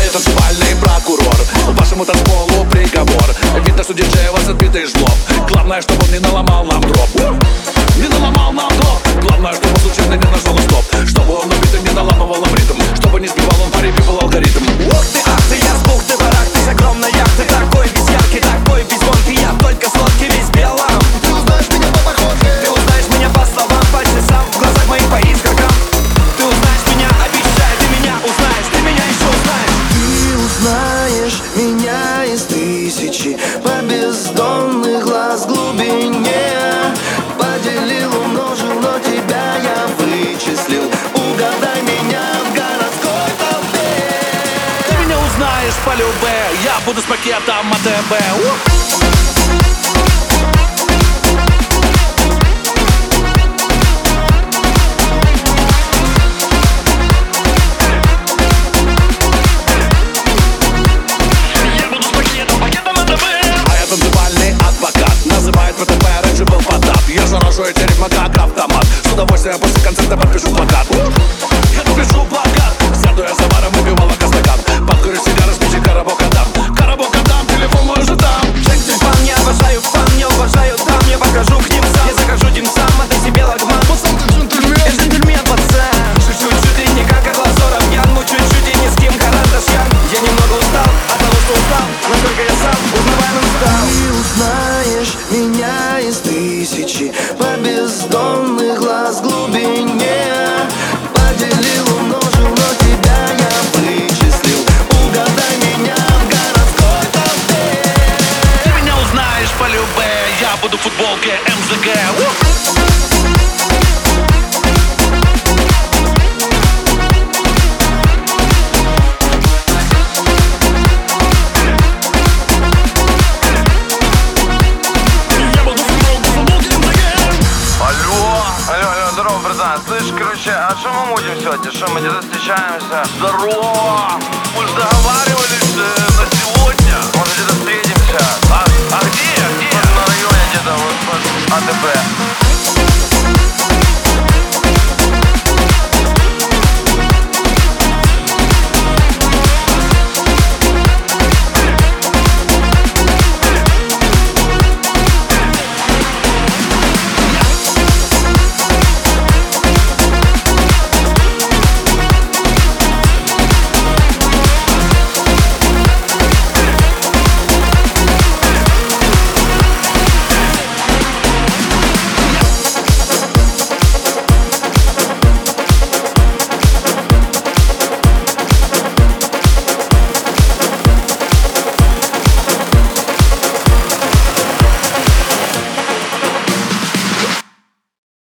я танцевальный прокурор. Вашему танцполу приговор. Видно, что диджей у вас отбитый жлоб. Главное, чтобы он не наломал нам дроп. Не наломал нам дроп. Главное, чтобы он случайно не нажал на стоп. Чтобы он убитый не наламывал нам ритм. Чтобы не сбивал он по репипал алгоритм. Ух ты, ах ты, я с бухты барах. Ты с огромной яхты, такой весь яркий, такой без гонки. Я только сладкий весь белом. Ты узнаешь меня по походке, Ты узнаешь меня по словам, по часам, в глазах моих по искоркам. Ты узнаешь меня, обещаю, ты меня узнаешь, ты меня еще узнаешь. ты узнаешь меня из тысячи по бездонных глаз глубине. Поделил, умножил, но тебя я вычислил. Угадай меня в городской толпе. Ты меня узнаешь по любе. Я буду с пакетом АТБ. Называет ВТБ, раньше был Потап. Я заражу эти ритмы как автомат. С удовольствием после концерта подпишу плакат. Я подпишу плакат. Сяду я за баром, убивал стакан. Подкурю сигары, спичи, коробок отдам. Коробок отдам, телефон мой уже там. Фан, я обожаю фан, не уважаю там. Я покажу к ним сам, я закажу димсам. А ты себе лагман, Пацан, ты джентльмен. я джентльмен, пацан. Чуть-чуть, чуть и не как Глазоров Ян. Ну чуть-чуть и ни с кем Карандашьян. Я немного устал от того, что устал. Насколько я сам узнаваемым стал. Ты узнаешь меня из тысячи по бездонных глаз глубине. Поделил, умножил, но тебя я вычислил. Угадай меня в городской толпе. Ты меня узнаешь по любе. Я буду в футболке МЗГ. Алло, здорово, братан. Слышь, короче, а что мы мутим сегодня? Что мы где-то